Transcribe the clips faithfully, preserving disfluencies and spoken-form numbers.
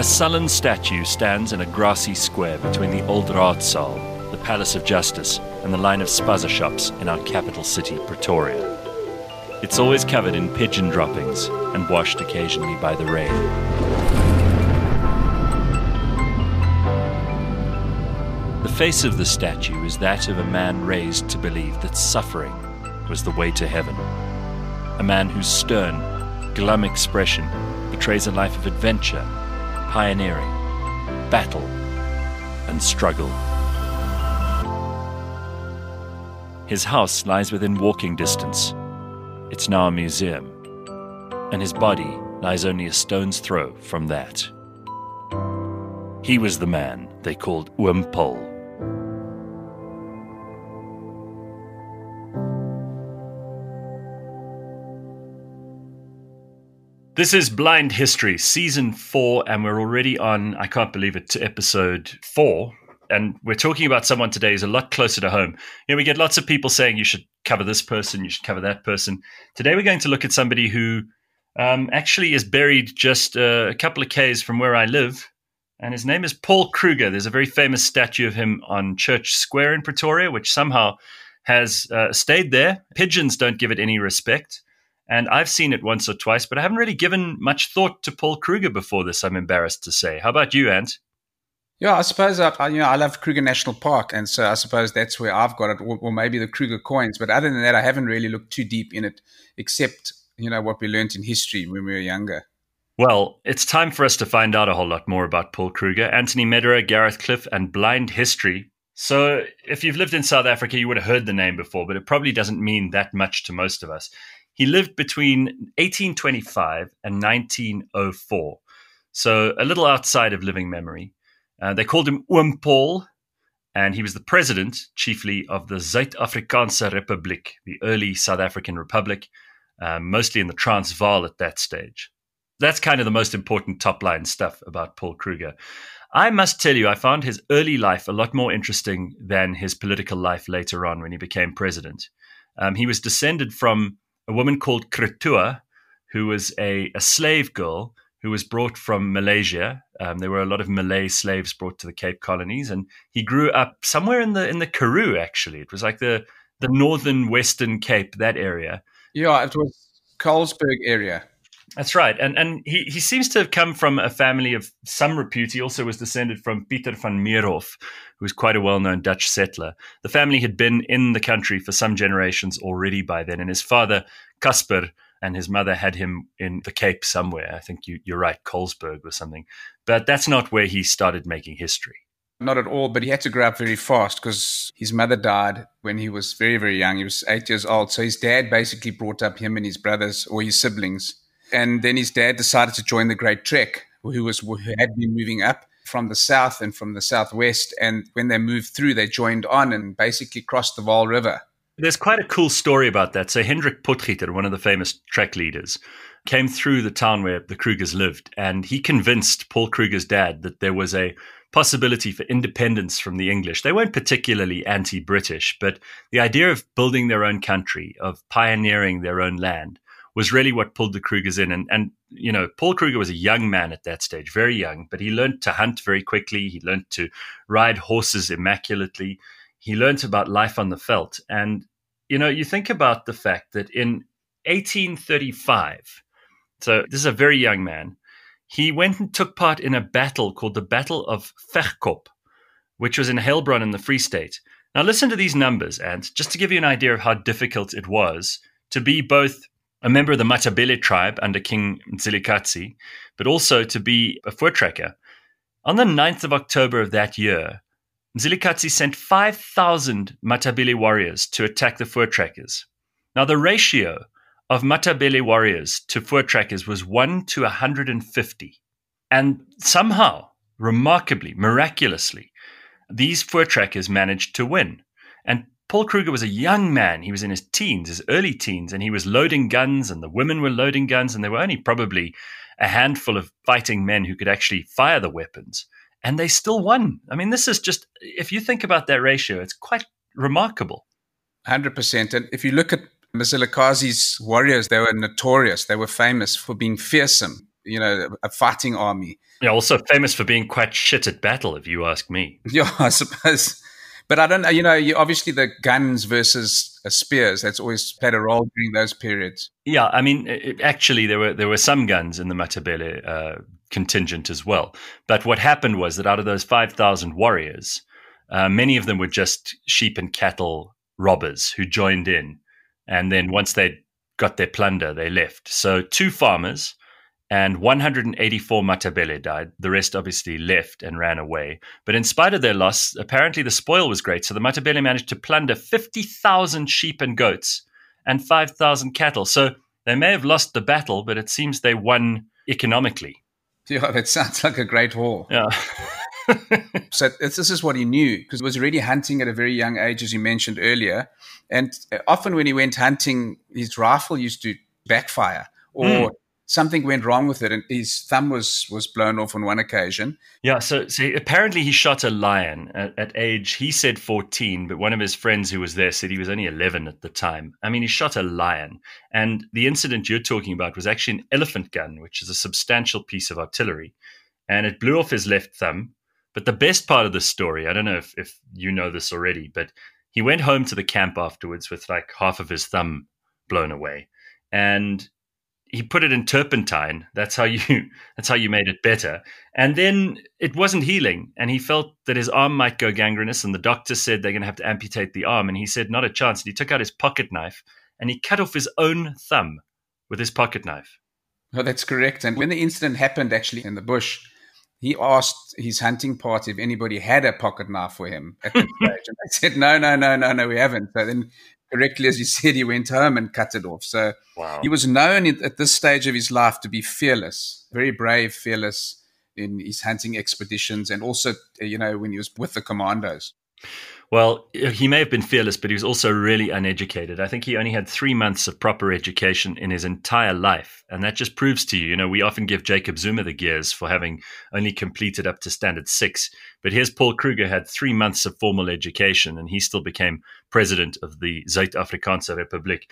A sullen statue stands in a grassy square between the Old Raadsaal, the Palace of Justice, and the line of spaza shops in our capital city, Pretoria. It's always covered in pigeon droppings and washed occasionally by the rain. The face of the statue is that of a man raised to believe that suffering was the way to heaven. A man whose stern, glum expression betrays a life of adventure, pioneering, battle, and struggle. His house lies within walking distance. It's now a museum, and his body lies only a stone's throw from that. He was the man they called Oom Paul. This is Blind History, Season four, and we're already on, I can't believe it, to episode four. And we're talking about someone today who's a lot closer to home. You know, we get lots of people saying you should cover this person, you should cover that person. Today we're going to look at somebody who um, actually is buried just uh, a couple of k's from where I live. And his name is Paul Kruger. There's a very famous statue of him on Church Square in Pretoria, which somehow has uh, stayed there. Pigeons don't give it any respect. And I've seen it once or twice, but I haven't really given much thought to Paul Kruger before this, I'm embarrassed to say. How about you, Ant? Yeah, I suppose I, you know, I love Kruger National Park, and so I suppose that's where I've got it, or, or maybe the Kruger coins. But other than that, I haven't really looked too deep in it, except, you know, what we learned in history when we were younger. Well, it's time for us to find out a whole lot more about Paul Kruger. Anthony Mederer, Gareth Cliff, and Blind History. So if you've lived in South Africa, you would have heard the name before, but it probably doesn't mean that much to most of us. He lived between eighteen twenty-five and nineteen oh four, so a little outside of living memory. Uh, they called him Oom Paul, and he was the president, chiefly, of the Zuid-Afrikaanse Republiek, the early South African Republic, uh, mostly in the Transvaal at that stage. That's kind of the most important top-line stuff about Paul Kruger. I must tell you, I found his early life a lot more interesting than his political life later on when he became president. Um, he was descended from a woman called Kretua, who was a, a slave girl who was brought from Malaysia. Um, there were a lot of Malay slaves brought to the Cape Colonies, and he grew up somewhere in the in the Karoo, actually. It was like the, the northern Western Cape, that area. Yeah, it was Colesberg area. That's right. And and he, he seems to have come from a family of some repute. He also was descended from Pieter van Meerhof, who was quite a well-known Dutch settler. The family had been in the country for some generations already by then, and his father, Casper, and his mother had him in the Cape somewhere. I think you, you're right, Colesberg or something. But that's not where he started making history. Not at all, but he had to grow up very fast because his mother died when he was very, very young. He was eight years old. So his dad basically brought up him and his brothers or his siblings. And then his dad decided to join the Great Trek, who was who had been moving up from the south and from the southwest. And when they moved through, they joined on and basically crossed the Vaal River. There's quite a cool story about that. So Hendrik Potgieter, one of the famous Trek leaders, came through the town where the Krugers lived, and he convinced Paul Kruger's dad that there was a possibility for independence from the English. They weren't particularly anti-British, but the idea of building their own country, of pioneering their own land, was really what pulled the Krugers in. And, and, you know, Paul Kruger was a young man at that stage, very young, but he learned to hunt very quickly. He learned to ride horses immaculately. He learned about life on the veldt. And, you know, you think about the fact that in eighteen thirty-five, so this is a very young man, he went and took part in a battle called the Battle of Vegkop, which was in Heilbron in the Free State. Now, listen to these numbers, and just to give you an idea of how difficult it was to be both a member of the Matabele tribe under King Mzilikazi, but also to be a voortrekker. On the ninth of October of that year, Mzilikazi sent five thousand Matabele warriors to attack the voortrekkers. Now, the ratio of Matabele warriors to voortrekkers was one to one hundred fifty. And somehow, remarkably, miraculously, these voortrekkers managed to win. And Paul Kruger was a young man. He was in his teens, his early teens, and he was loading guns, and the women were loading guns, and there were only probably a handful of fighting men who could actually fire the weapons. And they still won. I mean, this is just, if you think about that ratio, it's quite remarkable. one hundred percent. And if you look at Mzilikazi's warriors, they were notorious. They were famous for being fearsome. you know, a fighting army. Yeah, also famous for being quite shit at battle, if you ask me. Yeah, I suppose. But I don't know, you know, you, obviously the guns versus uh, spears, that's always played a role during those periods. Yeah, I mean, it, actually, there were there were some guns in the Matabele uh, contingent as well. But what happened was that out of those five thousand warriors, uh, many of them were just sheep and cattle robbers who joined in. And then once they got their plunder, they left. So two farmers and one hundred eighty-four Matabele died. The rest obviously left and ran away. But in spite of their loss, apparently the spoil was great. So the Matabele managed to plunder fifty thousand sheep and goats and five thousand cattle. So they may have lost the battle, but it seems they won economically. Yeah, that sounds like a great war. Yeah. So this is what he knew, because he was already hunting at a very young age, as you mentioned earlier. And often when he went hunting, his rifle used to backfire, or mm. something went wrong with it, and his thumb was was blown off on one occasion. Yeah, so, so apparently he shot a lion at, at age, he said fourteen, but one of his friends who was there said he was only eleven at the time. I mean, he shot a lion. And the incident you're talking about was actually an elephant gun, which is a substantial piece of artillery. And it blew off his left thumb. But the best part of the story, I don't know if, if you know this already, but he went home to the camp afterwards with like half of his thumb blown away. And he put it in turpentine. That's how you that's how you made it better. And then it wasn't healing. And he felt that his arm might go gangrenous. And the doctor said they're going to have to amputate the arm. And he said, not a chance. And he took out his pocket knife and he cut off his own thumb with his pocket knife. Oh, that's correct. And when the incident happened actually in the bush, he asked his hunting party if anybody had a pocket knife for him at that stage. And they said, no, no, no, no, no, we haven't. So then, correctly, as you said, he went home and cut it off. So wow. He was known at this stage of his life to be fearless, very brave, fearless in his hunting expeditions, and also, you know, when he was with the commandos. Well, he may have been fearless, but he was also really uneducated. I think he only had three months of proper education in his entire life. And that just proves to you, you know, we often give Jacob Zuma the gears for having only completed up to standard six. But here's Paul Kruger had three months of formal education, and he still became president of the Zuid-Afrikaanse Republiek.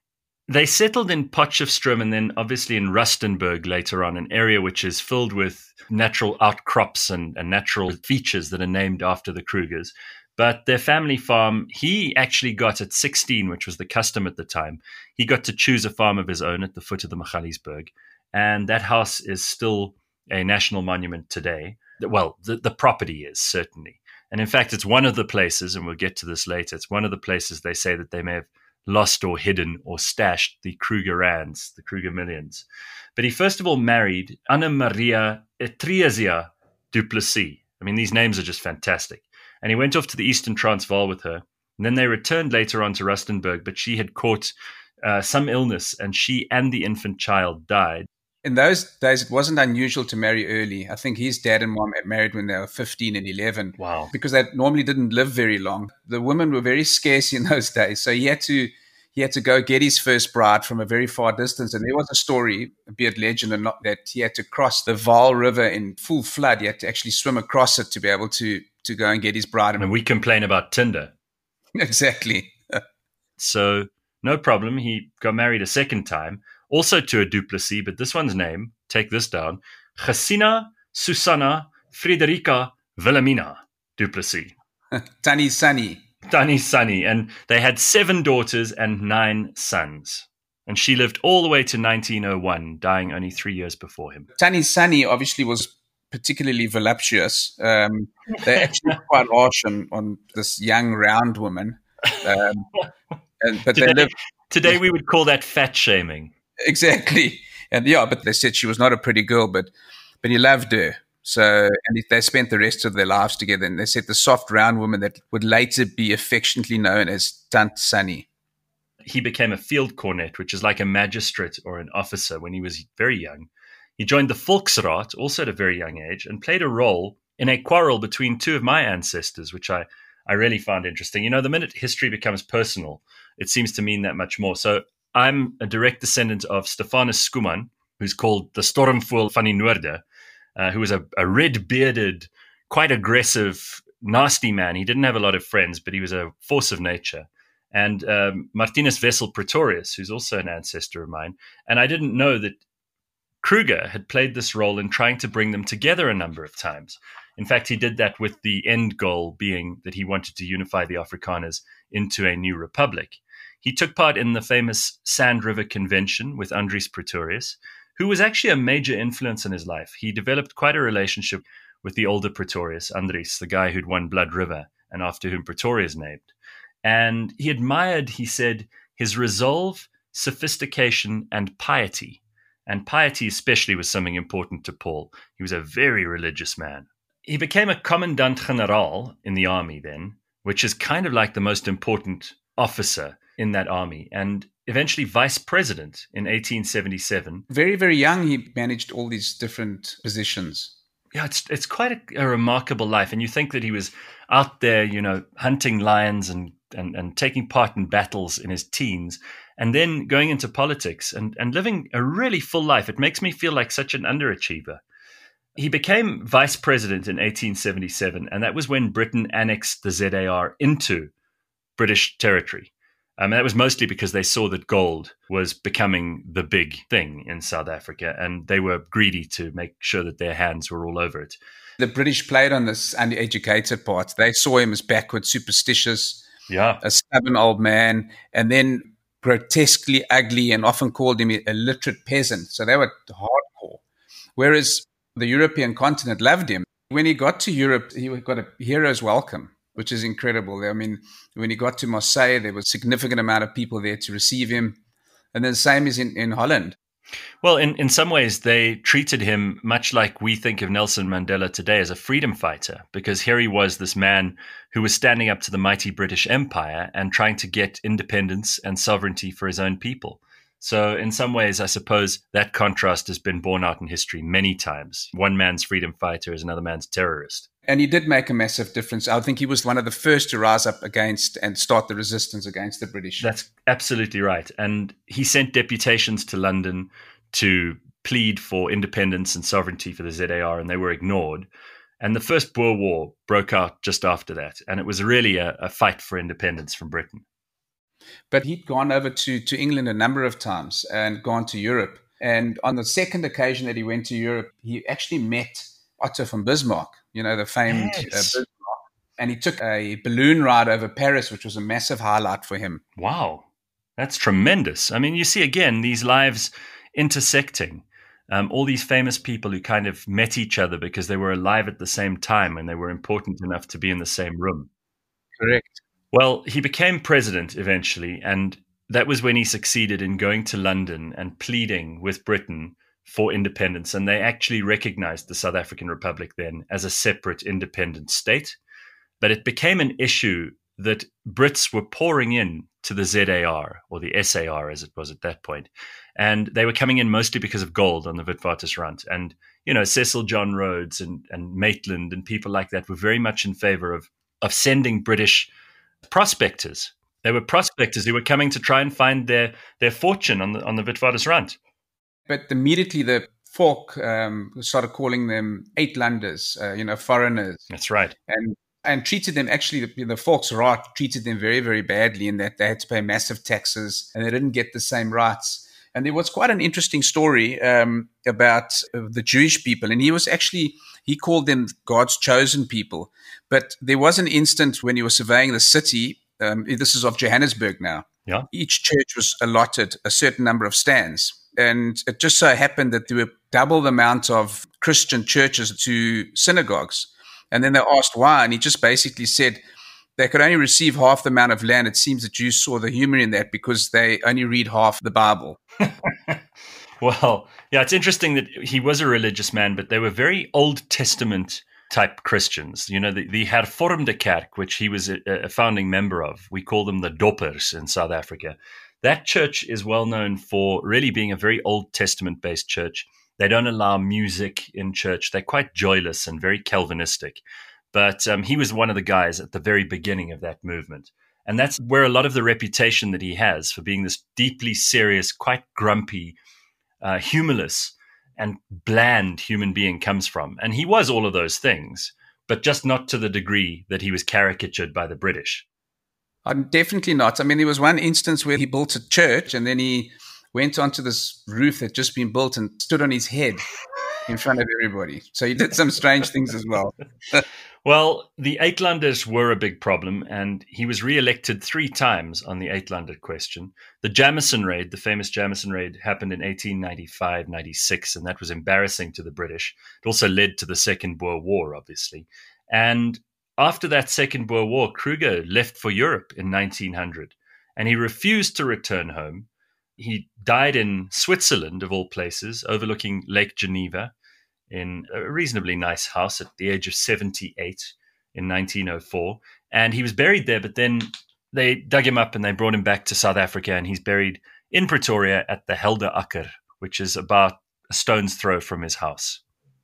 They settled in Potchefstroom and then obviously in Rustenburg later on, an area which is filled with natural outcrops and, and natural features that are named after the Krugers. But their family farm, he actually got at sixteen, which was the custom at the time. He got to choose a farm of his own at the foot of the Magaliesberg. And that house is still a national monument today. Well, the, the property is, certainly. And in fact, it's one of the places, and we'll get to this later, it's one of the places they say that they may have lost or hidden or stashed the Kruger rands, the Kruger millions. But he first of all married Anna Maria Etrezia du Plessis. I mean, these names are just fantastic. And he went off to the Eastern Transvaal with her. And then they returned later on to Rustenburg, but she had caught uh, some illness, and she and the infant child died. In those days, it wasn't unusual to marry early. I think his dad and mom had married when they were fifteen and eleven. Wow. Because they normally didn't live very long. The women were very scarce in those days. So he had to he had to go get his first bride from a very far distance. And there was a story, be it legend or not, that he had to cross the Vaal River in full flood. He had to actually swim across it to be able to to go and get his bride. And we complain about Tinder. Exactly. So no problem. He got married a second time, also to a du Plessis, but this one's name, take this down, Gesina Susanna Frederica Wilhelmina du Plessis. Tannie Sunny. Tannie Sunny. And they had seven daughters and nine sons. And she lived all the way to nineteen oh one, dying only three years before him. Tannie Sunny obviously was particularly voluptuous. Um, they're actually quite harsh on, on this young, round woman. Um, and, but today, they live, today we would call that fat shaming. Exactly. And yeah, but they said she was not a pretty girl, but but he loved her. So, and they spent the rest of their lives together. And they said the soft, round woman that would later be affectionately known as Tant Sunny. He became a field cornet, which is like a magistrate or an officer when he was very young. He joined the Volksraad, also at a very young age, and played a role in a quarrel between two of my ancestors, which I, I really found interesting. You know, the minute history becomes personal, it seems to mean that much more. So I'm a direct descendant of Stephanus Skuman, who's called the Stormfool van die Noorde, uh, who was a, a red-bearded, quite aggressive, nasty man. He didn't have a lot of friends, but he was a force of nature. And um, Martinus Wessel Pretorius, who's also an ancestor of mine. And I didn't know that Kruger had played this role in trying to bring them together a number of times. In fact, he did that with the end goal being that he wanted to unify the Afrikaners into a new republic. He took part in the famous Sand River Convention with Andries Pretorius, who was actually a major influence in his life. He developed quite a relationship with the older Pretorius, Andries, the guy who'd won Blood River and after whom Pretoria is named. And he admired, he said, his resolve, sophistication, and piety. And piety especially was something important to Paul. He was a very religious man. He became a commandant general in the army then, which is kind of like the most important officer in that army, and eventually vice president in eighteen seventy-seven. Very, very young, he managed all these different positions. Yeah, it's it's quite a, a remarkable life. And you think that he was out there, you know, hunting lions and, and, and taking part in battles in his teens, and then going into politics and, and living a really full life. It makes me feel like such an underachiever. He became vice president in eighteen seventy-seven, and that was when Britain annexed the Z A R into British territory. Um, that was mostly because they saw that gold was becoming the big thing in South Africa, and they were greedy to make sure that their hands were all over it. The British played on this uneducated part. They saw him as backward, superstitious, yeah, a stubborn old man, and then grotesquely ugly, and often called him a literate peasant. So they were hardcore. Whereas the European continent loved him. When he got to Europe, he got a hero's welcome, which is incredible. I mean, when he got to Marseille, there was a significant amount of people there to receive him. And then the same is in, in Holland. Well, in, in some ways, they treated him much like we think of Nelson Mandela today, as a freedom fighter, because here he was, this man who was standing up to the mighty British Empire and trying to get independence and sovereignty for his own people. So in some ways, I suppose that contrast has been borne out in history many times. One man's freedom fighter is another man's terrorist. And he did make a massive difference. I think he was one of the first to rise up against and start the resistance against the British. That's absolutely right. And he sent deputations to London to plead for independence and sovereignty for the Z A R, and they were ignored. And the First Boer War broke out just after that. And it was really a, a fight for independence from Britain. But he'd gone over to, to England a number of times and gone to Europe. And on the second occasion that he went to Europe, he actually met Otto von Bismarck, you know, the famed yes. uh, Bismarck. And he took a balloon ride over Paris, which was a massive highlight for him. Wow, that's tremendous. I mean, you see, again, these lives intersecting. Um, all these famous people who kind of met each other because they were alive at the same time and they were important enough to be in the same room. Correct. Well, he became president eventually, and that was when he succeeded in going to London and pleading with Britain for independence. And they actually recognized the South African Republic then as a separate independent state. But it became an issue that Brits were pouring in to the Z A R, or the S A R as it was at that point. And they were coming in mostly because of gold on the Witwatersrand. And, you know, Cecil John Rhodes and, and Maitland and people like that were very much in favor of, of sending British prospectors. They were prospectors who were coming to try and find their, their fortune on the on the Witwatersrand. But immediately the folk um, started calling them Uitlanders, uh, you know, foreigners. That's right. And and treated them, actually, the, the Volksraad treated them very, very badly in that they had to pay massive taxes and they didn't get the same rights. And there was quite an interesting story um, about uh, the Jewish people. And he was actually, he called them God's chosen people. But there was an instant when he was surveying the city, um, this is of Johannesburg now. Yeah. Each church was allotted a certain number of stands. And it just so happened that there were double the amount of Christian churches to synagogues. And then they asked why, and he just basically said they could only receive half the amount of land. It seems the Jews saw the humor in that because they only read half the Bible. Well, yeah, it's interesting that he was a religious man, but they were very Old Testament type Christians. You know, the, the Hervormde Kerk, which he was a, a founding member of, we call them the Doppers in South Africa. That church is well known for really being a very Old Testament-based church. They don't allow music in church. They're quite joyless and very Calvinistic. But um, he was one of the guys at the very beginning of that movement. And that's where a lot of the reputation that he has for being this deeply serious, quite grumpy, uh, humorless, and bland human being comes from. And he was all of those things, but just not to the degree that he was caricatured by the British. Uh, definitely not. I mean, there was one instance where he built a church and then he went onto this roof that had just been built and stood on his head in front of everybody. So he did some strange things as well. Well, the Uitlanders were a big problem, and he was re-elected three times on the Uitlander question. The Jameson Raid, the famous Jameson Raid, happened in eighteen ninety-five ninety-six, and that was embarrassing to the British. It also led to the Second Boer War, obviously. And after that Second Boer War, Kruger left for Europe in nineteen hundred, and he refused to return home. He died in Switzerland, of all places, overlooking Lake Geneva, in a reasonably nice house at the age of seventy-eight in nineteen oh four. And he was buried there, but then they dug him up and they brought him back to South Africa, and he's buried in Pretoria at the Helder Akker, which is about a stone's throw from his house.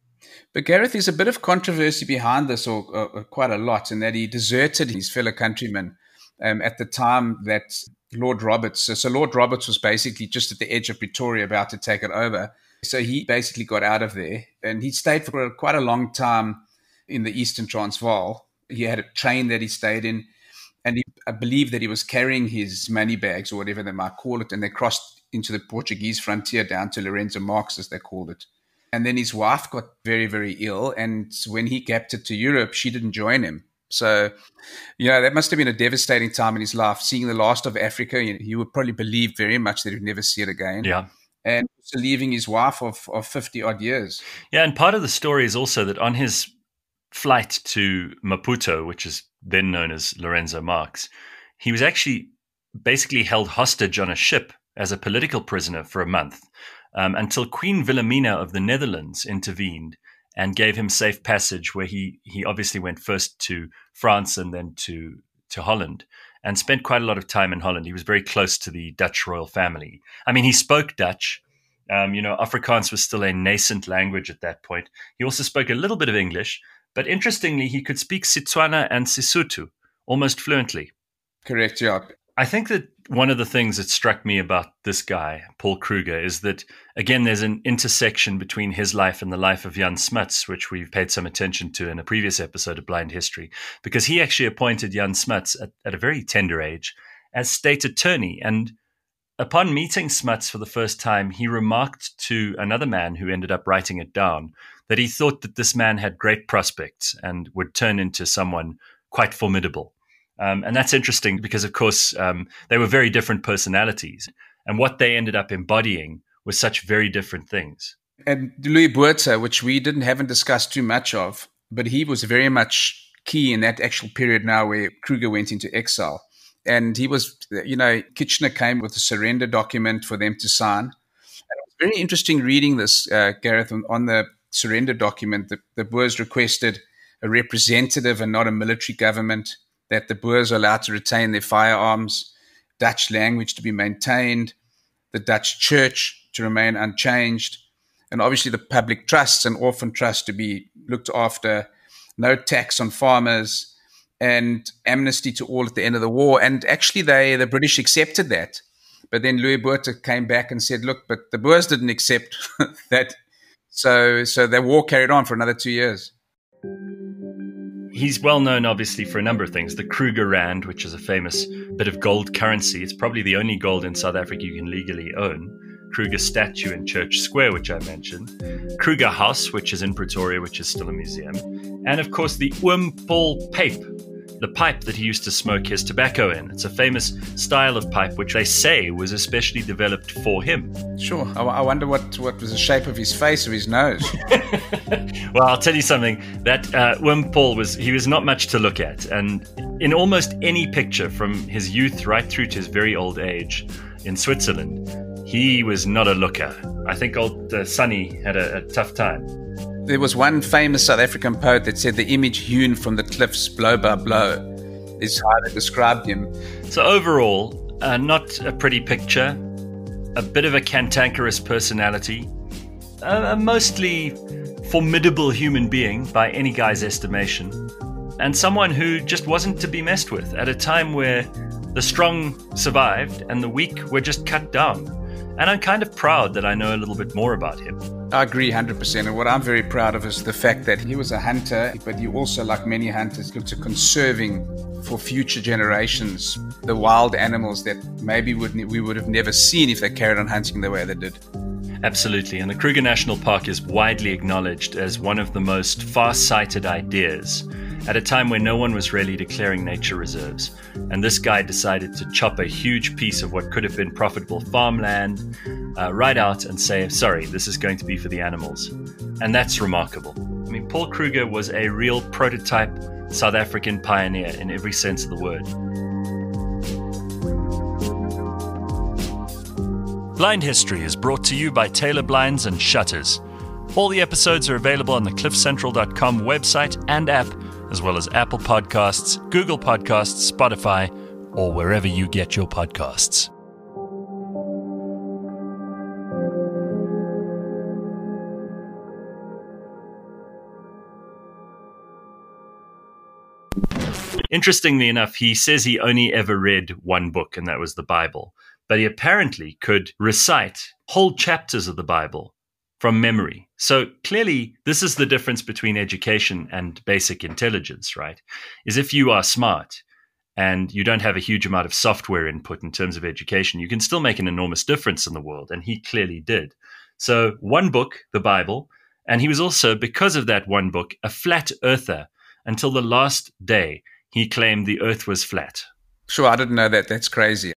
But Gareth, there's a bit of controversy behind this, or, or quite a lot, in that he deserted his fellow countrymen um, at the time that Lord Roberts, so, so Lord Roberts was basically just at the edge of Pretoria about to take it over. So he basically got out of there, and he stayed for a, quite a long time in the Eastern Transvaal. He had a train that he stayed in, and he, I believe that he was carrying his money bags or whatever they might call it, and they crossed into the Portuguese frontier down to Lorenzo Marques, as they called it. And then his wife got very, very ill, and when he gapped it to Europe, she didn't join him. So, you know, that must have been a devastating time in his life, seeing the last of Africa. You know, he would probably believe very much that he'd never see it again. Yeah. And leaving his wife of, of fifty-odd years. Yeah, and part of the story is also that on his flight to Maputo, which is then known as Lorenzo Marques, he was actually basically held hostage on a ship as a political prisoner for a month um, until Queen Wilhelmina of the Netherlands intervened and gave him safe passage, where he, he obviously went first to France and then to, to Holland, and spent quite a lot of time in Holland. He was very close to the Dutch royal family. I mean, he spoke Dutch. Um, you know, Afrikaans was still a nascent language at that point. He also spoke a little bit of English, but interestingly, he could speak Setswana and Sesotho almost fluently. Correct, yeah. I think that one of the things that struck me about this guy, Paul Kruger, is that, again, there's an intersection between his life and the life of Jan Smuts, which we've paid some attention to in a previous episode of Blind History, because he actually appointed Jan Smuts at, at a very tender age as state attorney. And upon meeting Smuts for the first time, he remarked to another man who ended up writing it down that he thought that this man had great prospects and would turn into someone quite formidable. Um, and that's interesting because, of course, um, they were very different personalities. And what they ended up embodying was such very different things. And Louis Botha, which we didn't haven't discussed too much of, but he was very much key in that actual period now where Kruger went into exile. And he was, you know, Kitchener came with a surrender document for them to sign. And it was very interesting reading this, uh, Gareth, on, on the surrender document. The, the Boers requested a representative and not a military government, that the Boers are allowed to retain their firearms, Dutch language to be maintained, the Dutch church to remain unchanged, and obviously the public trusts and orphan trusts to be looked after, no tax on farmers, and amnesty to all at the end of the war. And actually they the British accepted that. But then Louis Botha came back and said, look, but the Boers didn't accept that. So, so the war carried on for another two years. He's well known, obviously, for a number of things. The Kruger Rand, which is a famous bit of gold currency. It's probably the only gold in South Africa you can legally own. Kruger statue in Church Square, which I mentioned. Kruger House, which is in Pretoria, which is still a museum. And, of course, the Oom Paul pipe, the pipe that he used to smoke his tobacco in. It's a famous style of pipe, which they say was especially developed for him. Sure. I, I wonder what, what was the shape of his face or his nose. Well, I'll tell you something. That uh, Oom Paul was, he was not much to look at. And in almost any picture from his youth right through to his very old age in Switzerland, he was not a looker. I think old uh, Sonny had a, a tough time. There was one famous South African poet that said the image hewn from the cliffs blow by blow is how they described him. So overall, uh, not a pretty picture, a bit of a cantankerous personality, a, a mostly formidable human being by any guy's estimation, and someone who just wasn't to be messed with at a time where the strong survived and the weak were just cut down. And I'm kind of proud that I know a little bit more about him. I agree one hundred percent. And what I'm very proud of is the fact that he was a hunter, but he also, like many hunters, looked at conserving for future generations the wild animals that maybe would we would have never seen if they carried on hunting the way they did. Absolutely. And the Kruger National Park is widely acknowledged as one of the most far-sighted ideas at a time when no one was really declaring nature reserves. And this guy decided to chop a huge piece of what could have been profitable farmland uh, right out and say, sorry, this is going to be for the animals. And that's remarkable. I mean, Paul Kruger was a real prototype South African pioneer in every sense of the word. Blind History is brought to you by Taylor Blinds and Shutters. All the episodes are available on the cliff central dot com website and app, as well as Apple Podcasts, Google Podcasts, Spotify, or wherever you get your podcasts. Interestingly enough, he says he only ever read one book, and that was the Bible. But he apparently could recite whole chapters of the Bible from memory. So clearly, this is the difference between education and basic intelligence, right? Is if you are smart and you don't have a huge amount of software input in terms of education, you can still make an enormous difference in the world. And he clearly did. So one book, the Bible, and he was also, because of that one book, a flat earther until the last day. He claimed the earth was flat. Sure, I didn't know that. That's crazy.